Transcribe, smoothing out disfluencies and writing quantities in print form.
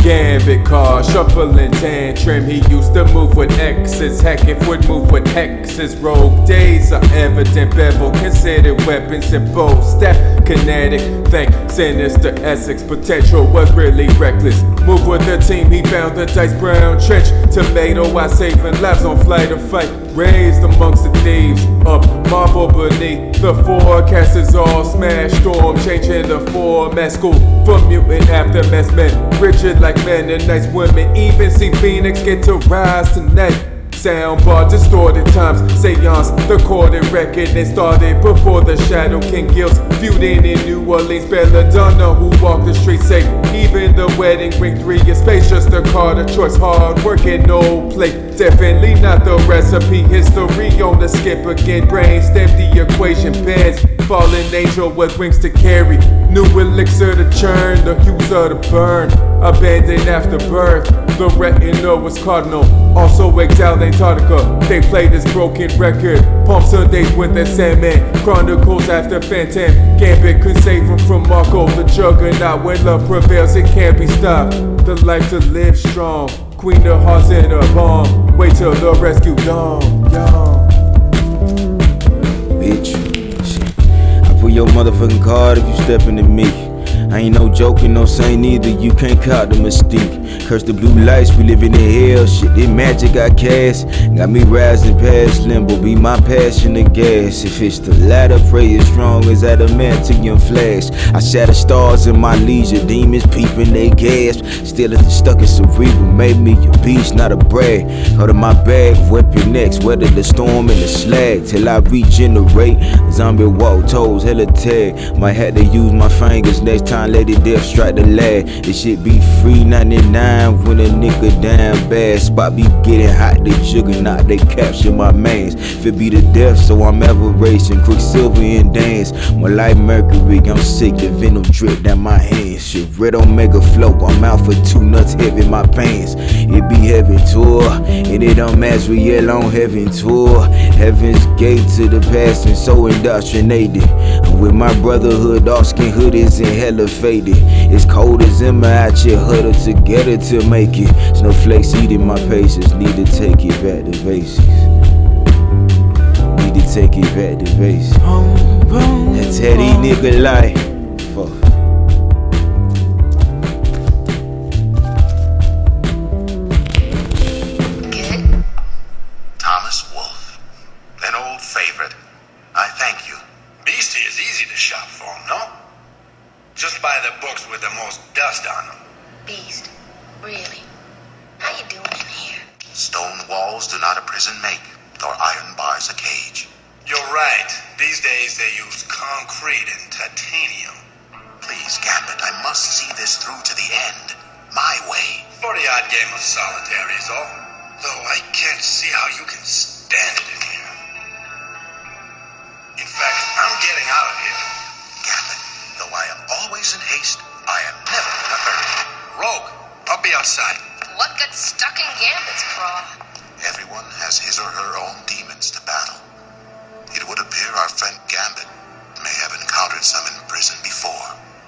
Gambit card, shuffling tantrum. He used to move with X's, Hackett would move with X's. Rogue days are evident, bevel considered weapons and bows. Step kinetic, think sinister Essex. Potential was really reckless. Move with the team, he found the dice brown trench. Tomato, I saving lives on flight or fight. Raised amongst the thieves, up marble beneath the forecast is all smashed. Storm changing the format, school for mutant aftermath. Men rigid like men and nice women. Even see Phoenix get to rise tonight. Soundbar distorted times, seance, the corded reckoning started before the Shadow King guilds feuding in New Orleans. Belladonna who walked the streets safe, even the wedding ring 3 is space, just a card of choice. Hard working, no play, definitely not the recipe. History on the skip again, brain stem the equation bends. Fallen angel with wings to carry, new elixir to churn, the accuser to burn, abandoned after birth. The retina was cardinal, also exiled Antarctica. They play this broken record, Palm Sundays with the Sandman, Chronicles after Phantom. Gambit could save him from Marco, the juggernaut. When love prevails, it can't be stopped. The life to live strong, Queen of Hearts in a bomb. Wait till the rescue dawn, Bitch, I pull your motherfucking card if you step into me. I ain't no joking, no saint either, you can't caught the mystique. Curse the blue lights, we living in hell, shit, this magic I cast got me rising past limbo, be my passion to gas. If it's the latter, pray as strong as adamantium flash. I shatter stars in my leisure, demons peeping they gasp. Still stuck in cerebral, made me a beast, not a brag. Out of my bag, whip your necks, weather the storm and the slag. Till I regenerate, zombie walk toes, hella tag. Might have to use my fingers next time, let it death strike the lag. This shit be free 99 when a nigga down bad. Spot be getting hot, they juggernaut, they capture my mains. If it be the death, so I'm ever racing. Quicksilver and dance, more like mercury, I'm sick, the venom drip down my hands. Shit, red omega flow, I'm out for 2 nuts heavy my pants. It be heaven tour, and it don't match with yellow on heaven tour. Heaven's gate to the past and so indoctrinated. With my brotherhood, dark skin hoodies and hella faded. It's cold as Emma out here, huddled together to make it. Snowflakes eating my patience, need to take it back to basics. Need to take it back to basics. That Teddy nigga like, fuck. Thomas Wolfe, an old favorite. I thank you. Beastie is easy to shop for, no? Just buy the books with the most dust on them. Beast, really? How you doing in here? Stone walls do not a prison make, nor iron bars a cage. You're right. These days they use concrete and titanium. Please, Gambit, I must see this through to the end. My way. 40-odd game of solitaire is all. Though I can't see how you can stand it in here. In fact, I'm getting out of here. Gambit, though I am always in haste, I am never in a hurry. Rogue, I'll be outside. What got stuck in Gambit's craw? Everyone has his or her own demons to battle. It would appear our friend Gambit may have encountered some in prison before.